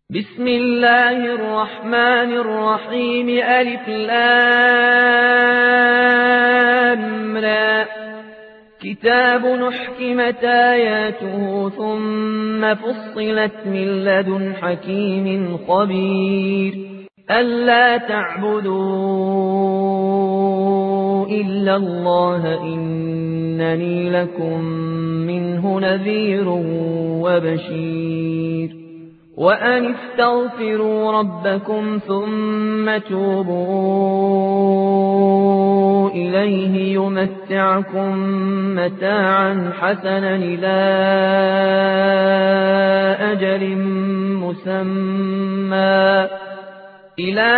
بسم الله الرحمن الرحيم ألف لام را كتاب نحكمت آياته ثم فصلت من لدن حكيم خبير ألا تعبدوا إلا الله إنني لكم منه نذير وبشير وأن استغفروا ربكم ثم توبوا إليه يمتعكم متاعا حسنا إلى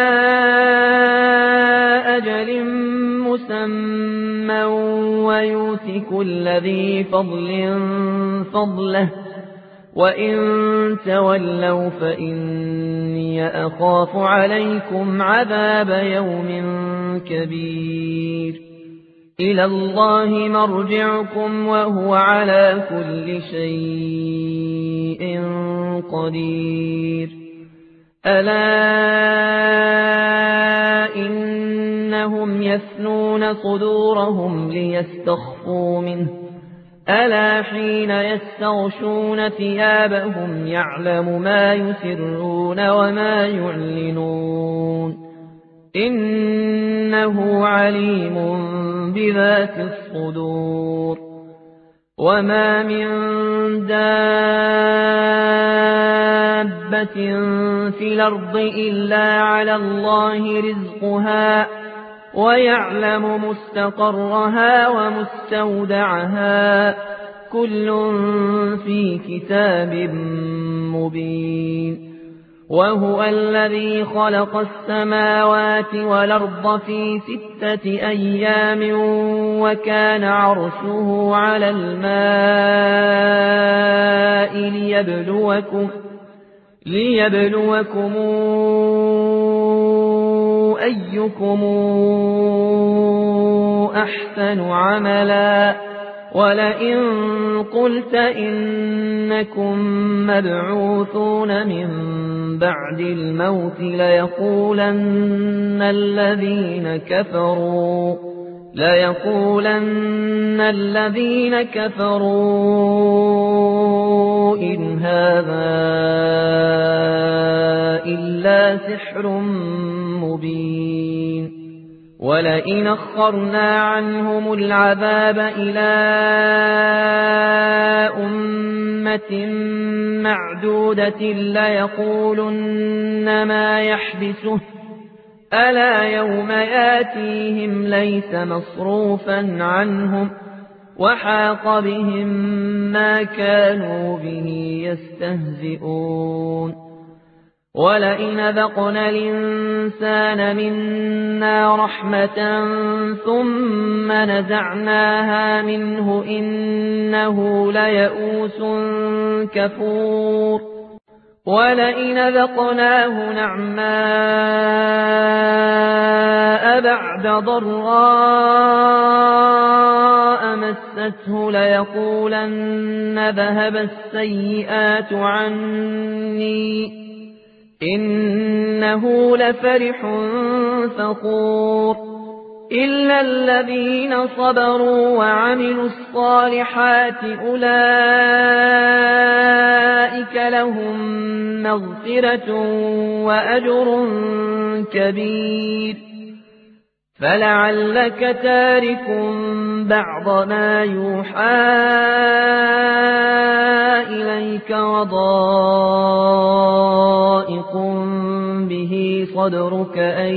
أجل مسمى ويؤت كل ذي فضل فضله وإن تولوا فإني أخاف عليكم عذاب يوم كبير إلى الله مرجعكم وهو على كل شيء قدير ألا إنهم يثنون صدورهم ليستخفوا منه ألا حين يستغشون ثيابهم يعلم ما يسرون وما يعلنون إنه عليم بذات الصدور وما من دابة في الأرض إلا على الله رزقها ويعلم مستقرها ومستودعها كل في كتاب مبين وهو الذي خلق السماوات والأرض في 6 أيام وكان عرشه على الماء ليبلوكم أيكم أحسن عملا ولئن قلت إنكم مبعوثون من بعد الموت ليقولن الذين كفروا إن هذا إلا سحر مبين ولئن أخرنا عنهم العذاب إلى أمة معدودة ليقولن ما يحبسه ألا يوم ياتيهم ليس مصروفا عنهم وحاق بهم ما كانوا به يستهزئون ولئن ذقنا الإنسان منا رحمة ثم نزعناها منه إنه ليئوس كفور ولئن ذقناه نعماء بعد ضراء مسته ليقولن ذهب السيئات عني إنه لفرح فخور إلا الذين صبروا وعملوا الصالحات أولئك لهم مغفرة وأجر كبير فلعلك تارك بعض ما يوحى إليك وضائق به صدرك أن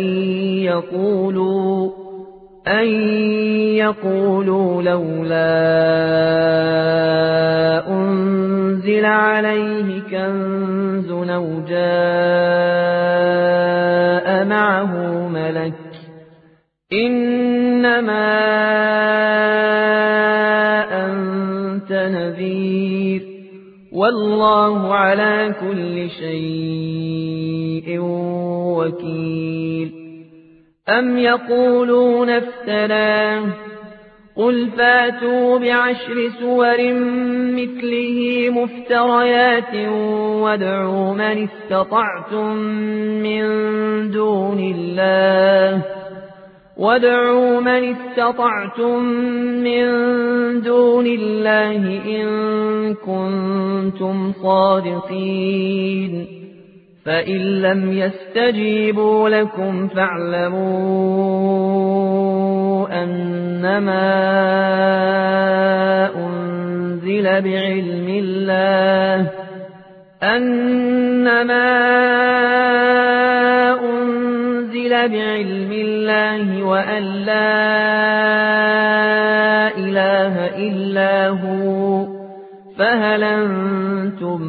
يقولوا لولا أنزل عليه كنز أو جاء معه ملك إنما أنت نذير والله على كل شيء وكيل أم يقولون افتراه قل فاتوا بعشر سور مثله مفتريات وادعوا من استطعتم من دون الله إن كنتم صادقين فإن لم يستجيبوا لكم فاعلموا أنما أنزل بعلم الله وأن لا إله إلا هو فهل أنتم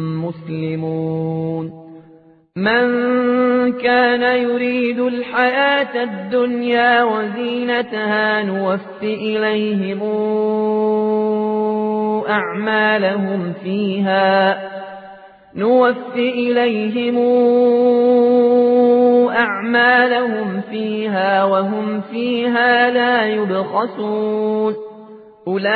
مسلمون من كان يريد الحياة الدنيا وزينتها نوفي إليهم أعمالهم فيها وهم فيها لا يبخسون أولئك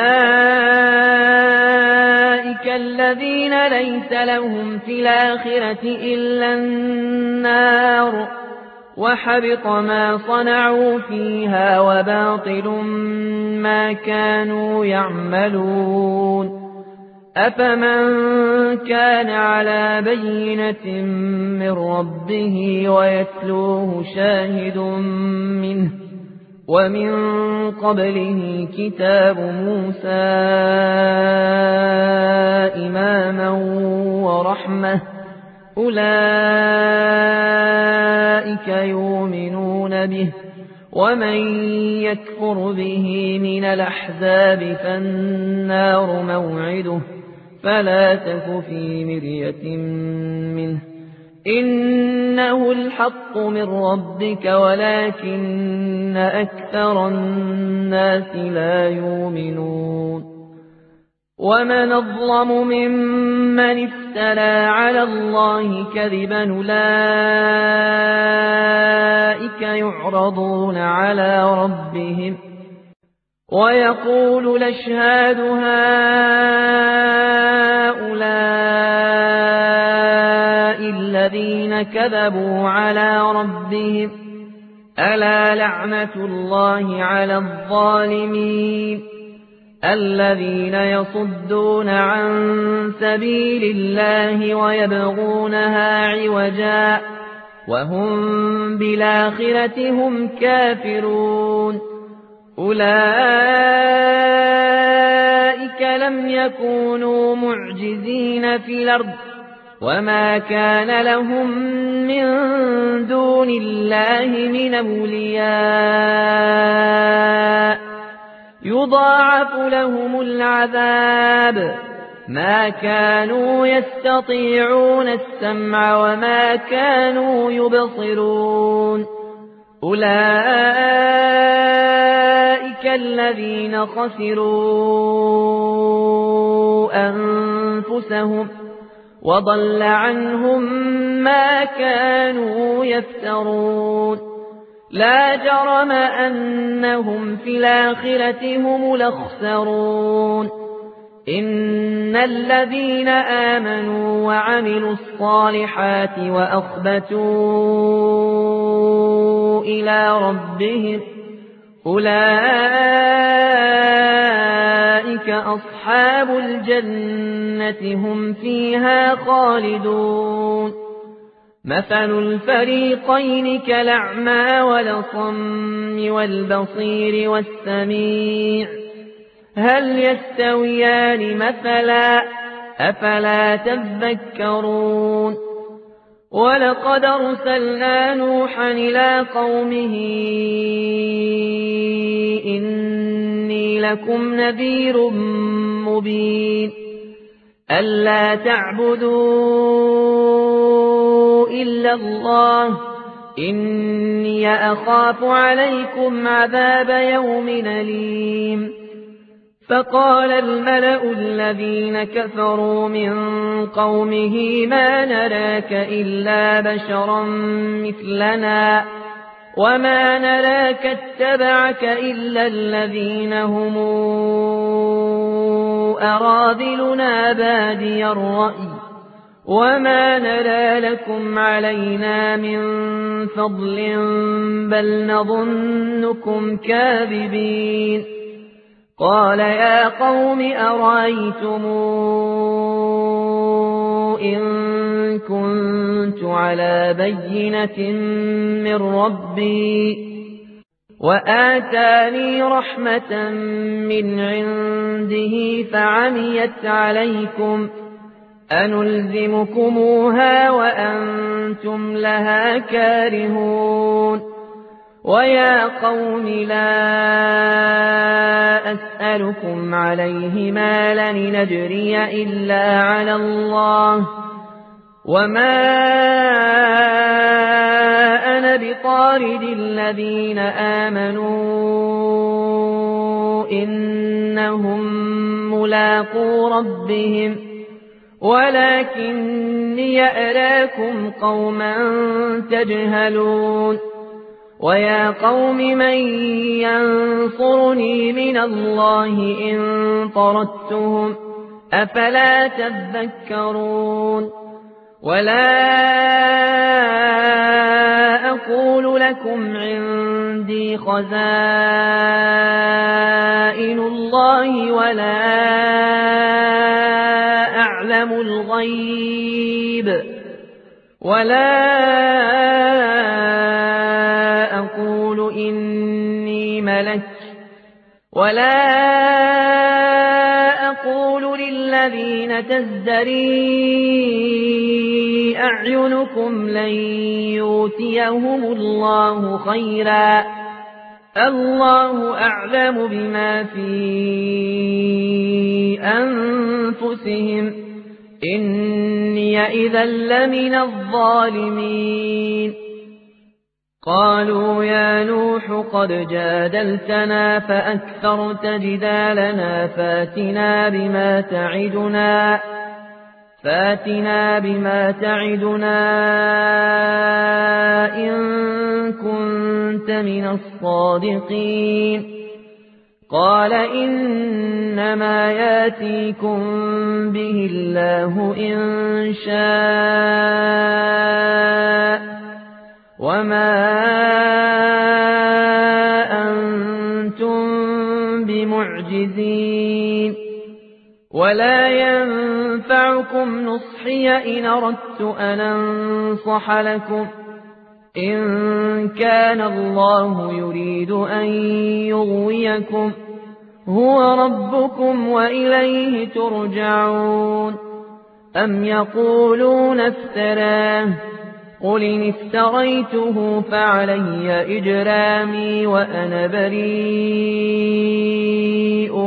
الذين ليس لهم في الآخرة إلا النار وحبط ما صنعوا فيها وباطل ما كانوا يعملون أفمن كان على بينة من ربه ويتلوه شاهد منه ومن قبله كتاب موسى إماما ورحمة أولئك يؤمنون به ومن يكفر به من الأحزاب فالنار موعده فلا تك في مرية منه إنه الحق من ربك ولكن أكثر الناس لا يؤمنون ومن أظلم ممن افترى على الله كذبا أولئك يعرضون على ربهم ويقول الأشهاد هؤلاء الذين كذبوا على ربهم ألا لعنة الله على الظالمين الذين يصدون عن سبيل الله ويبغونها عوجا وهم بالآخرة هم كافرون أولئك لم يكونوا معجزين في الأرض وما كان لهم من دون الله من أولياء يضاعف لهم العذاب ما كانوا يستطيعون السمع وما كانوا يبصرون أولئك الذين خسروا أنفسهم وضل عنهم ما كانوا يفترون لا جرم أنهم في الآخرة هم الأخسرون إن الذين آمنوا وعملوا الصالحات وأخبتوا إلى ربهم أولئك أصحاب الجنة هم فيها خالدون مثل الفريقين كالأعمى والأصم والبصير والسميع هل يستويان مثلا أفلا تذكرون ولقد أرسلنا نوحا إلى قومه إني لكم نذير مبين ألا تعبدوا إلا الله إني أخاف عليكم عذاب يوم أليم فقال الملأ الذين كفروا من قومه ما نراك إلا بشرا مثلنا وما نراك اتبعك إلا الذين هم أراذلنا بادي الرأي وما نرى لكم علينا من فضل بل نظنكم كاذبين قال يا قوم أرأيتم إن كنت على بينة من ربي وآتاني رحمة من عنده فعميت عليكم أنلزمكموها وأنتم لها كارهون ويا قوم لا أسألكم عليه مالا نجري إلا على الله وما أنا بطارد الذين آمنوا إنهم ملاقو ربهم ولكني أراكم قوما تجهلون ويا قوم من ينصرني من الله إن طردتهم أفلا تذكرون ولا أقول لكم عندي خزائن الله ولا أعلم الغيب ولا أقول إني ملك ولا أقول للذين تزدري أعينكم لن يؤتيهم الله خيرا الله أعلم بما في أنفسهم إني إذا لمن الظالمين قالوا يا نوح قد جادلتنا فأكثرت جدالنا فاتنا بما تعدنا إن كنت من الصادقين قال إنما ياتيكم به الله إن شاء وما أنتم بمعجزين ولا ينفعكم نصحي إن أردت أن أنصح لكم إن كان الله يريد أن يغويكم هو ربكم وإليه ترجعون أم يقولون افتراه قل إن افتريته فعلي إجرامي وأنا بريء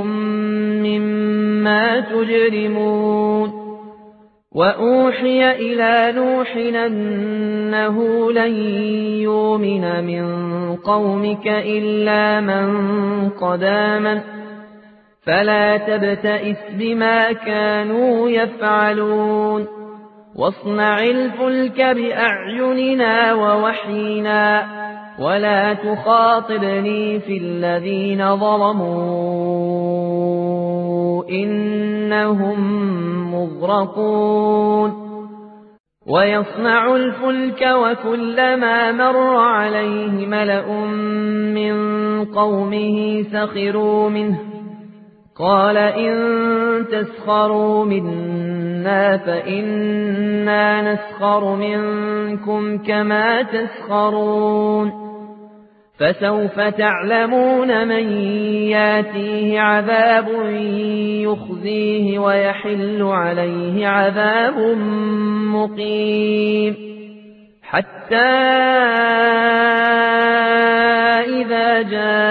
مما تجرمون وأوحي إلى نوح أنه لن يؤمن من قومك إلا من قد آمن فلا تبتئس بما كانوا يفعلون واصنع الفلك بأعيننا ووحينا ولا تخاطبني في الذين ظلموا إنهم مغرقون ويصنع الفلك وكلما مر عليه ملأ من قومه سخروا منه قال إن تسخروا منا فإنا نسخر منكم كما تسخرون فسوف تعلمون من ياتيه عذاب يخزيه ويحل عليه عذاب مقيم حتى إذا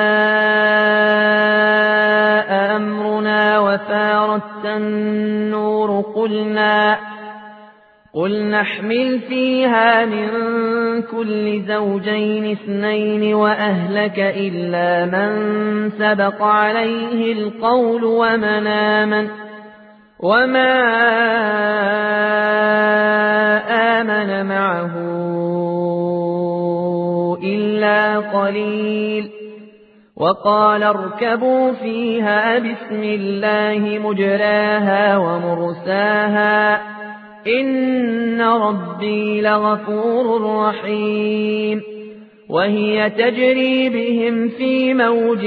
جاء أمرنا وفارت النور قل نحمل فيها من كل زوجين اثنين وأهلك إلا من سبق عليه القول ومن آمن وما آمن معه إلا قليل وقال اركبوا فيها بسم الله مجراها ومرساها إن ربي لغفور رحيم وهي تجري بهم في موج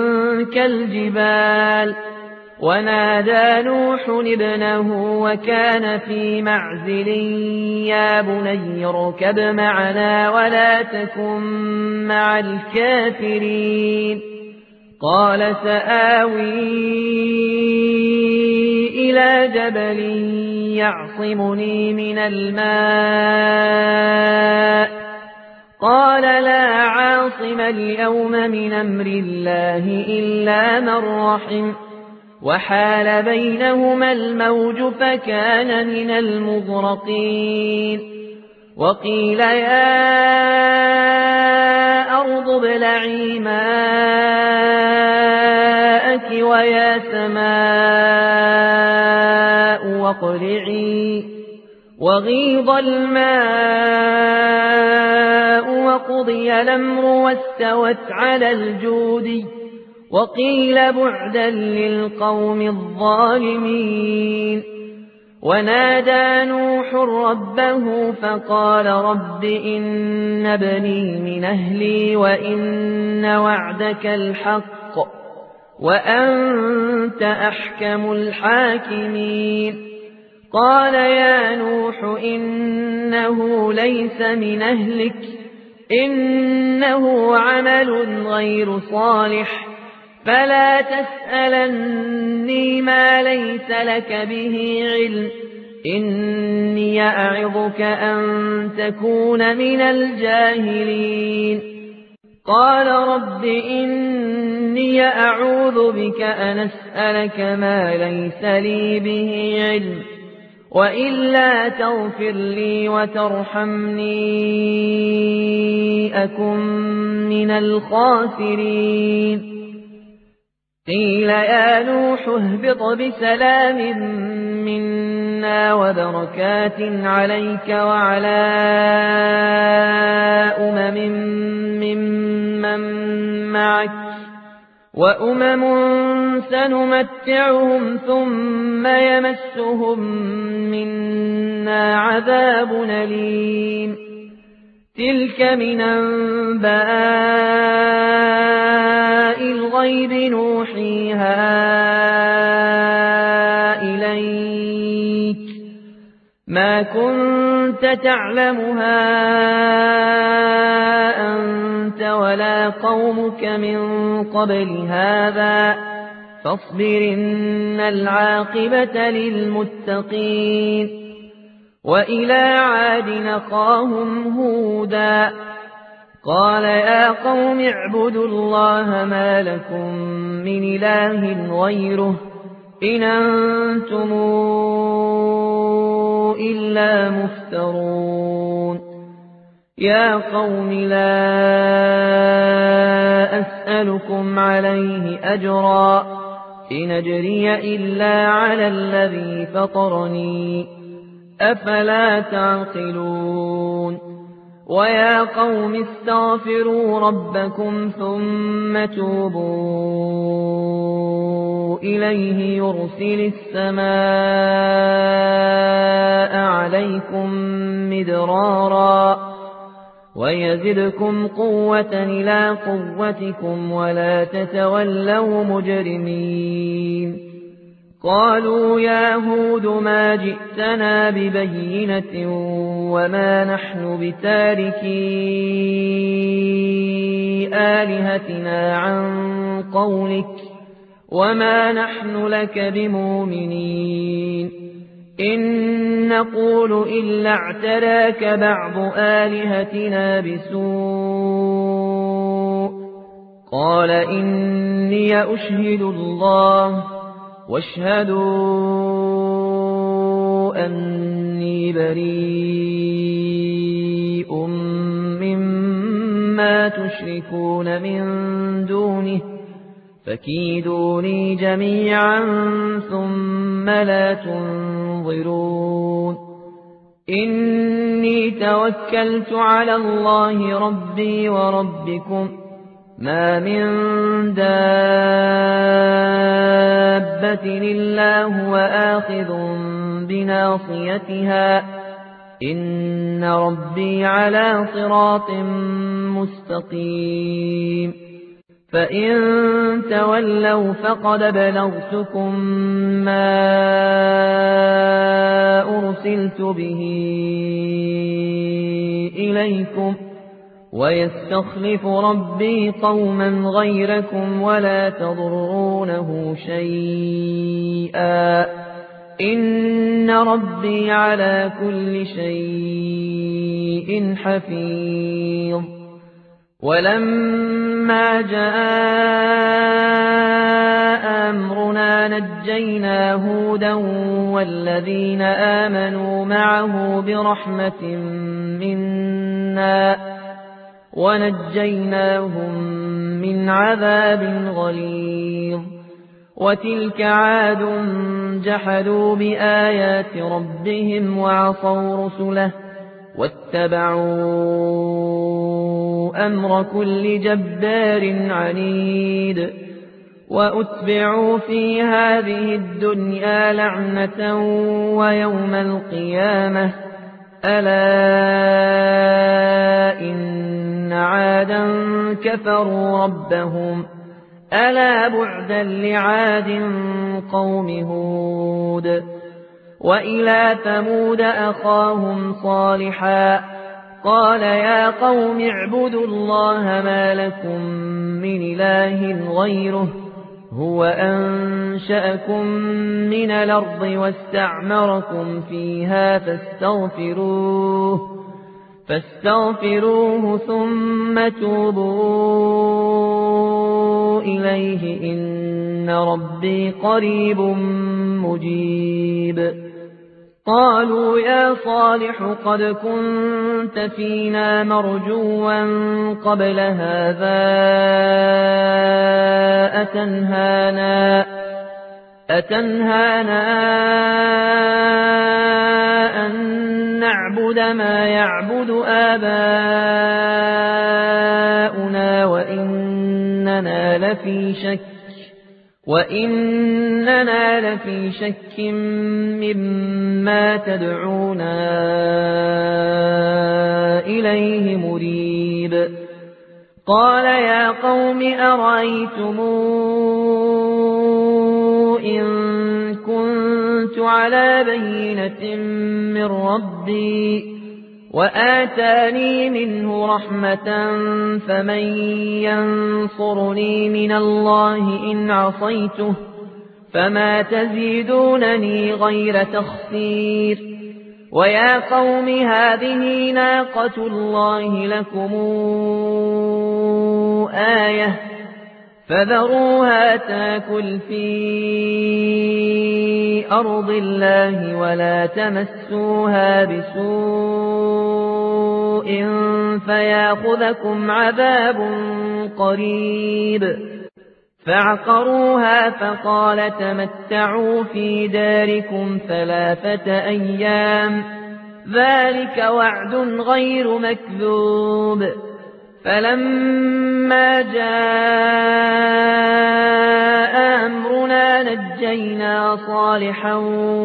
كالجبال ونادى نوح ابنه وكان في معزل يا بني اركب معنا ولا تكن مع الكافرين قال سآوي إلى جبل يعصمني من الماء قال لا عاصم اليوم من أمر الله إلا من رحم وحال بينهما الموج فكان من المغرقين وقيل يا أرض ابلعي ماءك ويا سماء واقلعي وغيض الماء وقضي الأمر واستوت على الجودي وقيل بعدا للقوم الظالمين ونادى نوح ربه فقال رب إن ابني من أهلي وإن وعدك الحق وأنت أحكم الحاكمين قال يا نوح إنه ليس من أهلك إنه عمل غير صالح فلا تسألني ما ليس لك به علم إني أعظك أن تكون من الجاهلين قال رب إني أعوذ بك أن أسألك ما ليس لي به علم وإلا تغفر لي وترحمني أكن من الخاسرين قيل يا نوح اهبط بسلام منا وبركات عليك وعلى ممن معك وأمم سنمتعهم ثم يمسهم منا عذاب أليم تلك من أنباء الغيب نوحيها إليك ما كنت تعلمها أنت ولا قومك من قبل هذا فاصبر إن العاقبة للمتقين وإلى عاد أخاهم هودا قال يا قوم اعبدوا الله ما لكم من إله غيره إن أنتم إلا مفترون يا قوم لا أسألكم عليه أجرا إن أجري إلا على الذي فطرني أفلا تعقلون ويا قوم استغفروا ربكم ثم توبوا إليه يرسل السماء عليكم مدرارا ويزدكم قوة إلى قوتكم ولا تتولوا مجرمين قالوا يا هود ما جئتنا ببينة وما نحن بتاركي آلهتنا عن قولك وما نحن لك بمؤمنين إن نقول إلا اعتراك بعض آلهتنا بسوء قال إني أشهد الله واشهدوا أني بريء مما تشركون من دونه فكيدوني جميعا ثم لا تنظرون إني توكلت على الله ربي وربكم ما من دابة إلا هو آخذ بناصيتها إن ربي على صراط مستقيم فإن تولوا فقد بلغتكم ما أرسلت به إليكم ويستخلف ربي قوما غيركم ولا تضرونه شيئا إن ربي على كل شيء حفيظ ولما جاء أمرنا نجينا هودا والذين آمنوا معه برحمة منا ونجيناهم من عذاب غليظ وتلك عاد جحدوا بآيات ربهم وعصوا رسله واتبعوا أمر كل جبار عنيد وأتبعوا في هذه الدنيا لعنة ويوم القيامة ألا إن عادا كفروا ربهم ألا بعدا لعاد قوم هود وإلى ثمود أخاهم صالحا قال يا قوم اعبدوا الله ما لكم من إله غيره هو أنشأكم من الأرض واستعمركم فيها فاستغفروه ثم توبوا إليه إن ربي قريب مجيب قالوا يا صالح قد كنت فينا مرجوا قبل هذا أتنهانا أن نعبد ما يعبد آباؤنا وإننا لفي شك مما تدعونا إليه مريب قال يا قوم أرأيتم إن كنت على بينة من ربي وآتاني منه رحمة فمن ينصرني من الله إن عصيته فما تزيدونني غير تخسير ويا قوم هذه ناقة الله لكم آية فذروها تاكل في أرض الله ولا تمسوها بسوء فياخذكم عذاب قريب فعقروها فقال تمتعوا في داركم 3 أيام ذلك وعد غير مكذوب فلما جاء أمرنا نجينا صالحا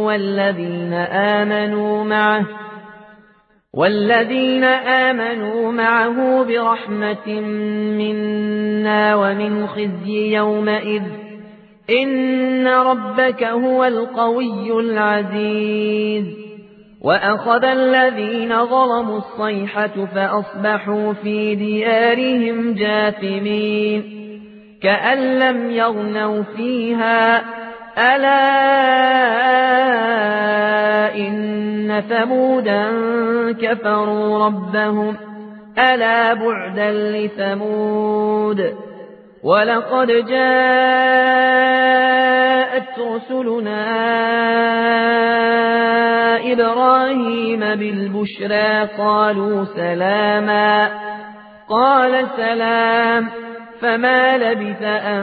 والذين آمنوا معه برحمة منا ومن خزي يومئذ إن ربك هو القوي العزيز وأخذ الذين ظلموا الصيحة فأصبحوا في ديارهم جاثمين كأن لم يغنوا فيها ألا إن ثمودا كفروا ربهم ألا بعدا لثمود ولقد جاءت رسلنا إبراهيم بالبشرى قالوا سلاما قال سلام فما لبث أن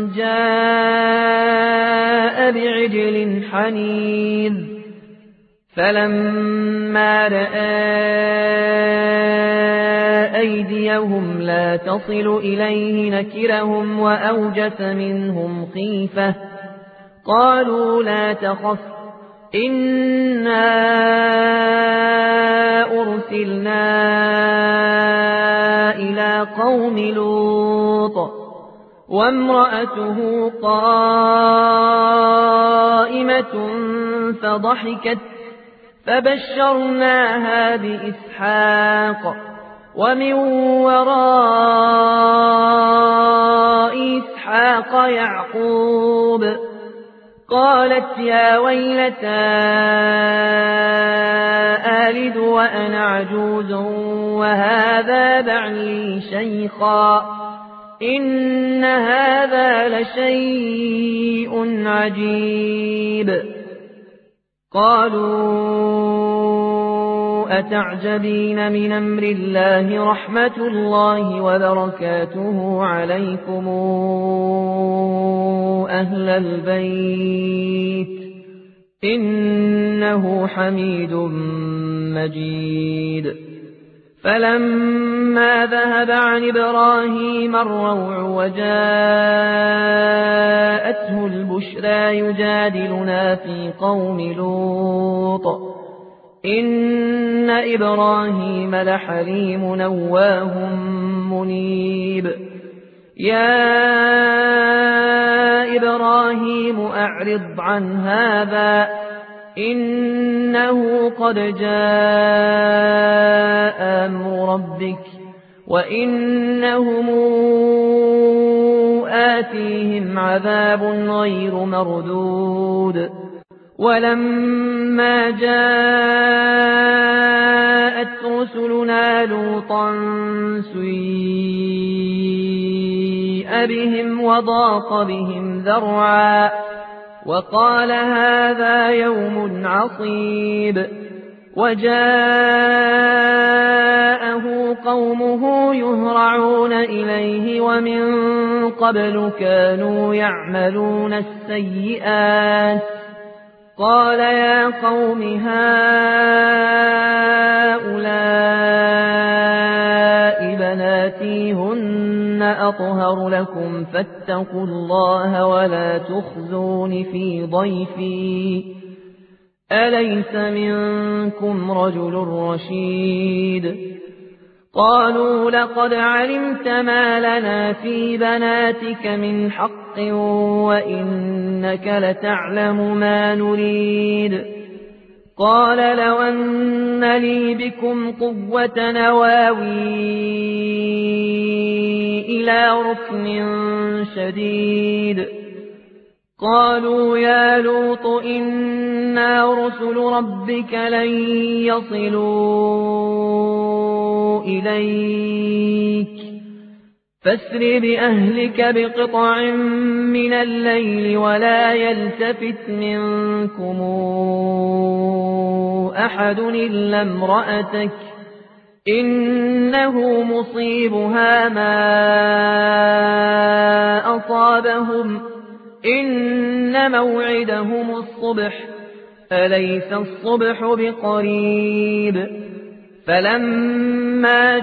جاء بعجل حنيذ فلما رأى أيديهم لا تصل إليه نكرهم وأوجس منهم خيفة قالوا لا تخف إنا أرسلنا إلى قوم لوط وامرأته قائمة فضحكت فبشرناها بإسحاق ومن وراء إسحاق يعقوب قالت يا ويلتى آلد وأنا عجوز وهذا بعلي شيخا إن هذا لشيء عجيب قالوا أتعجبين من أمر الله رحمة الله وبركاته عليكم أهل البيت إنه حميد مجيد فلما ذهب عن إبراهيم الروع وجاءته البشرى يجادلنا في قوم لوط إن إبراهيم لحليم نواه منيب يا إبراهيم أعرض عن هذا إنه قد جاء أمر ربك وإنهم آتيهم عذاب غير مردود ولما جاءت رسلنا لوطا سيء بهم وضاق بهم ذرعا وقال هذا يوم عصيب وجاءه قومه يهرعون إليه ومن قبل كانوا يعملون السيئات قال يا قوم هؤلاء بناتي هن أطهر لكم فاتقوا الله ولا تخزون في ضيفي أليس منكم رجل رشيد قالوا لقد علمت ما لنا في بناتك من حق وإنك لتعلم ما نريد قال لو أن لي بكم قوة نواوي إلى ركن شديد قالوا يا لوط إنا رسل ربك لن يصلوا إليك فاسر بأهلك بقطع من الليل ولا يلتفت منكم أحد إلا امرأتك إنه مصيبها ما أصابهم إن موعدهم الصبح أليس الصبح بقريب فلما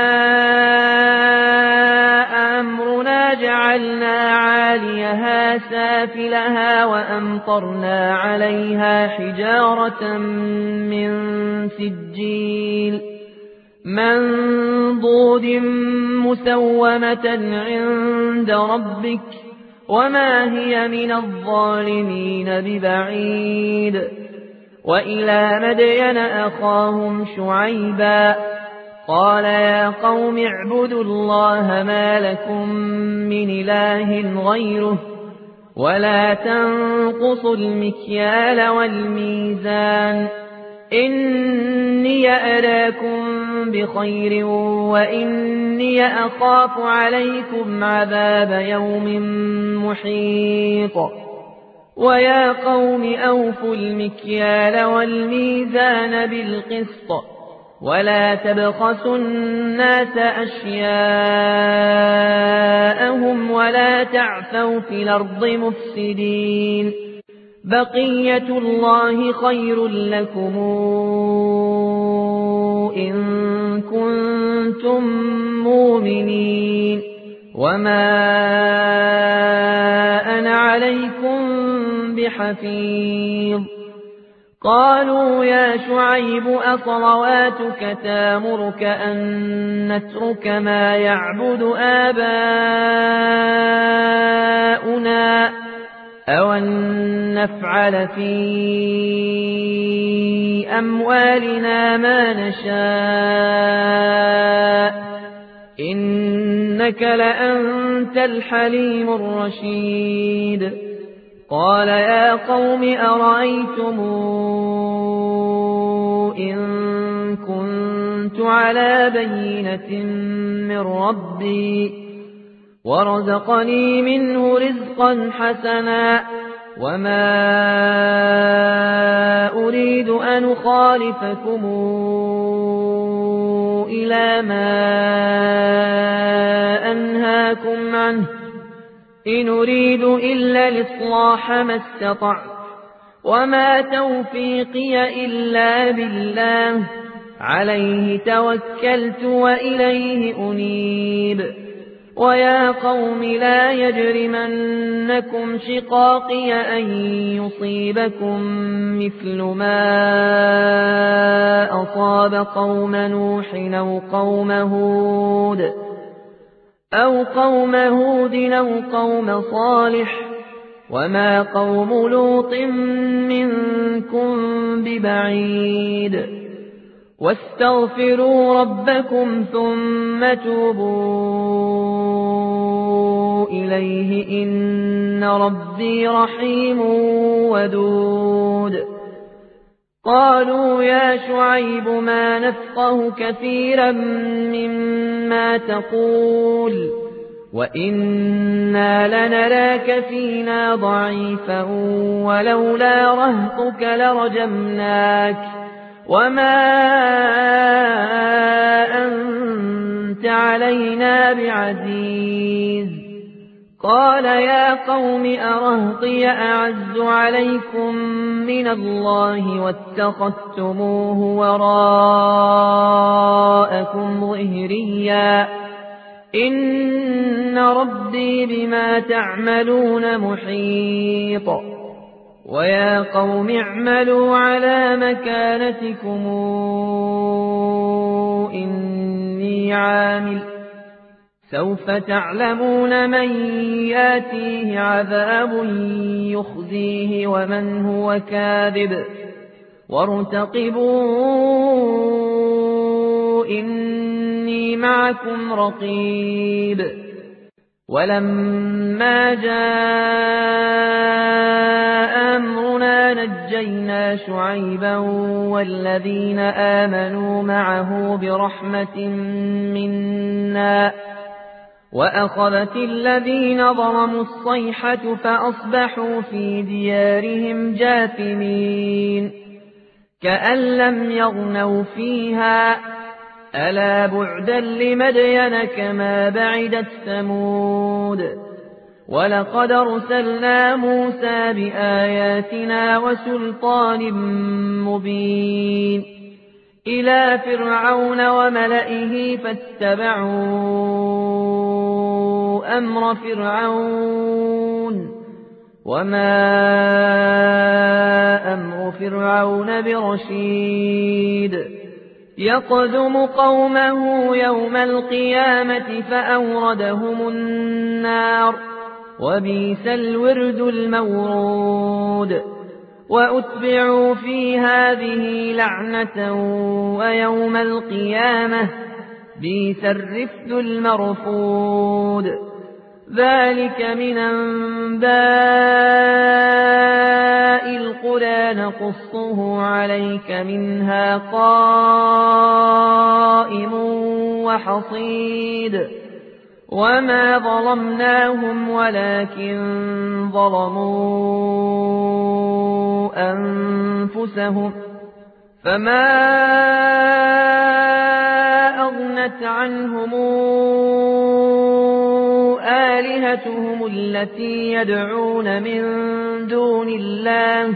جاء أمرنا جعلنا عاليها سافلها وأمطرنا عليها حجارة من سجيل منضود مسومة عند ربك وما هي من الظالمين ببعيد وإلى مدين أخاهم شعيبا قال يا قوم اعبدوا الله ما لكم من إله غيره ولا تنقصوا المكيال والميزان إني أراكم بخير وإني أخاف عليكم عذاب يوم محيط ويا قوم أوفوا المكيال والميزان بالقسط ولا تبخسوا الناس أشياءهم ولا تعثوا في الأرض مفسدين بقية الله خير لكم إن كنتم مؤمنين وما أنا عليكم بحفيظ قالوا يا شعيب أصلواتك تامرك أن نترك ما يعبد آباؤنا أو أن نفعل في أموالنا ما نشاء إنك لأنت الحليم الرشيد قال يا قوم أرأيتم إن كنت على بينة من ربي ورزقني منه رزقا حسنا وما أريد أن أخالفكم إلى ما أنهاكم عنه إن أريد إلا الإصلاح ما استطعت وما توفيقي إلا بالله عليه توكلت وإليه أنيب ويا قوم لا يجرمنكم شقاقي أن يصيبكم مثل ما أصاب قوم نوح أو قوم هود أو قوم صالح وما قوم لوط منكم ببعيد واستغفروا ربكم ثم توبوا إليه إن ربي رحيم ودود قالوا يا شعيب ما نفقه كثيرا مما تقول وإنا لنراك فينا ضعيفا ولولا رهطك لرجمناك وما أنت علينا بعزيز قال يا قوم أرهطي أعز عليكم من الله واتخذتموه وراءكم ظهريا إن ربي بما تعملون محيط ويا قوم اعملوا على مكانتكم إني عامل سوف تعلمون من ياتيه عذاب يخزيه ومن هو كاذب وارتقبوا إني معكم رقيب ولما جاء أمرنا نجينا شعيبا والذين آمنوا معه برحمة منا وأخذت الذين ظلموا الصيحة فأصبحوا في ديارهم جاثمين كأن لم يغنوا فيها ألا بعدا لمدين كما بعدت ثمود ولقد أرسلنا موسى بآياتنا وسلطان مبين إلى فرعون وملئه فاتبعوا أمر فرعون وما أمر فرعون برشيد يقدم قومه يوم القيامة فأوردهم النار وبئس الورد المورود وأتبعوا في هذه لعنة ويوم القيامة بئس الرفد المرفود ذلك من أنباء القرى نقصه عليك منها قائم وحصيد وما ظلمناهم ولكن ظلموا أنفسهم فما أغنت عنهم آلهتهم التي يدعون من دون الله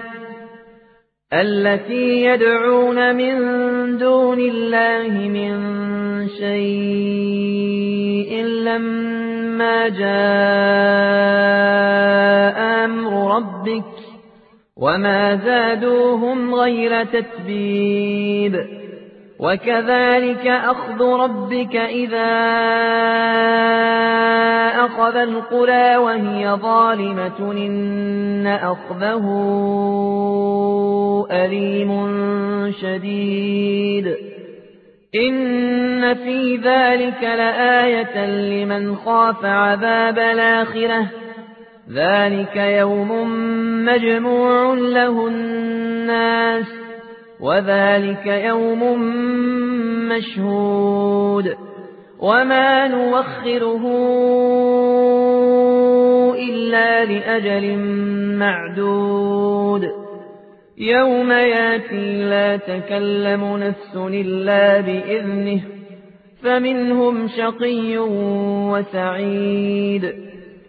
التي يدعون من دون الله من شيء لما جاء أمر ربك وما زادوهم غير تتبيب وكذلك أخذ ربك إذا أخذ القرى وهي ظالمة إن أخذه أليم شديد إن في ذلك لآية لمن خاف عذاب الآخرة ذلك يوم مجموع له الناس وذلك يوم مشهود وما نوخره إلا لأجل معدود يوم ياتي لا تكلم نفس إلا بإذنه فمنهم شقي وسعيد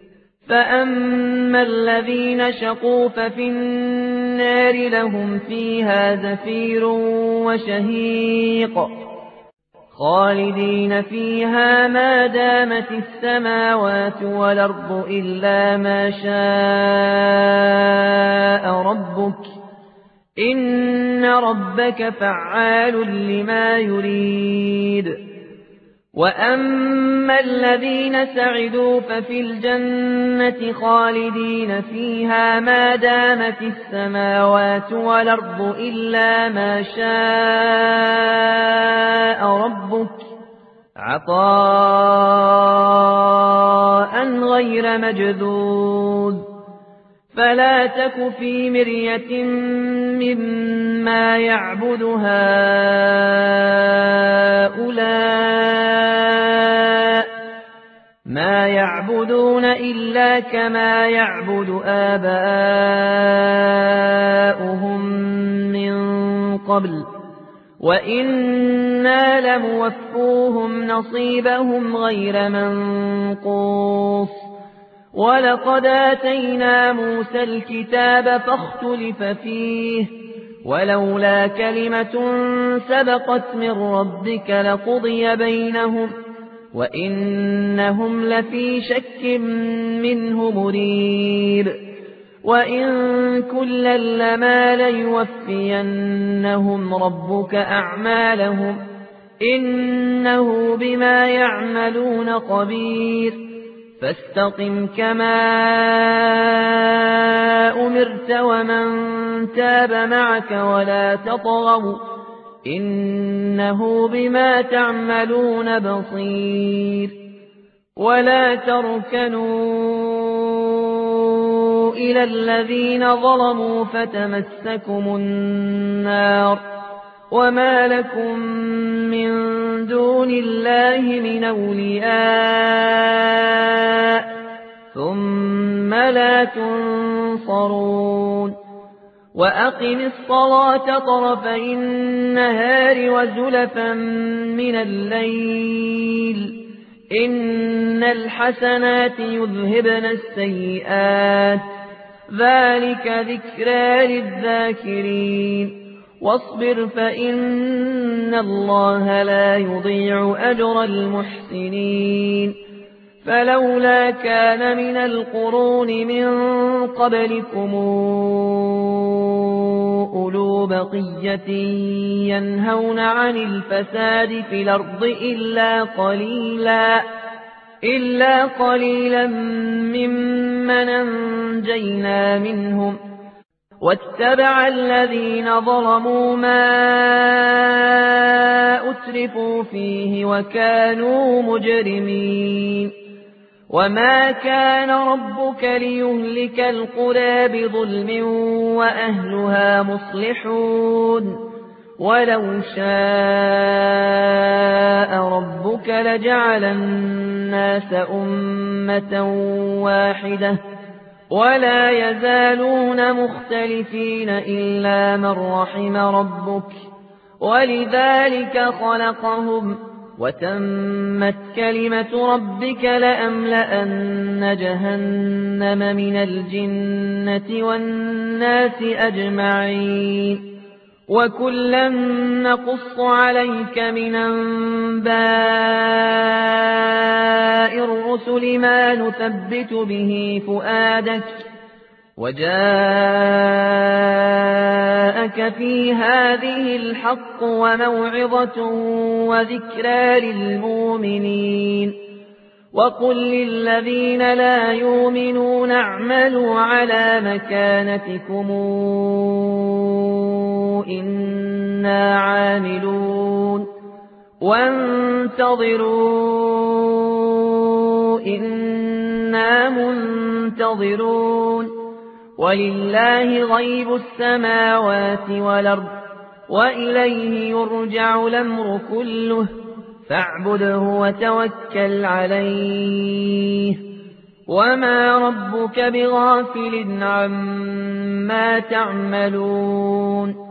فأما الذين شقوا ففي النار لهم فيها زفير وشهيق خالدين فيها ما دامت السماوات والأرض إلا ما شاء ربك إن ربك فعال لما يريد وأما الذين سعدوا ففي الجنة خالدين فيها ما دامت السماوات والأرض إلا ما شاء ربك عطاء غير مجذوذ فلا تك في مرية مما يعبد هؤلاء ما يعبدون إلا كما يعبد آباؤهم من قبل وإنا لموفوهم نصيبهم غير منقوص ولقد آتينا موسى الكتاب فاختلف فيه ولولا كلمة سبقت من ربك لقضي بينهم وإنهم لفي شك منه مريب وإن كلا لما ليوفينهم ربك أعمالهم إنه بما يعملون خبير فاستقم كما أمرت ومن تاب معك ولا تطغوا إنه بما تعملون بصير ولا تركنوا إلى الذين ظلموا فتمسكم النار وما لكم من دون الله من أولياء ثم لا تنصرون وأقم الصلاة طرفي النهار وزلفا من الليل إن الحسنات يذهبن السيئات ذلك ذكرى للذاكرين واصبر فإن الله لا يضيع أجر المحسنين فلولا كان من القرون من قبلكم أولو بقية ينهون عن الفساد في الأرض إلا قليلا ممن أنجينا منهم واتبع الذين ظلموا ما أترفوا فيه وكانوا مجرمين وما كان ربك ليهلك القرى بظلم وأهلها مصلحون ولو شاء ربك لجعل الناس أمة واحدة ولا يزالون مختلفين إلا من رحم ربك ولذلك خلقهم وتمت كلمة ربك لأملأن جهنم من الجنة والناس أجمعين وكلا نقص عليك من أنباء الرسل ما نثبت به فؤادك وجاءك في هذه الحق وموعظة وذكرى للمؤمنين وقل للذين لا يؤمنون اعملوا على مكانتكم إنا عاملون وانتظروا إنا منتظرون ولله غيب السماوات والأرض وإليه يرجع الأمر كله فاعبده وتوكل عليه وما ربك بغافل عما تعملون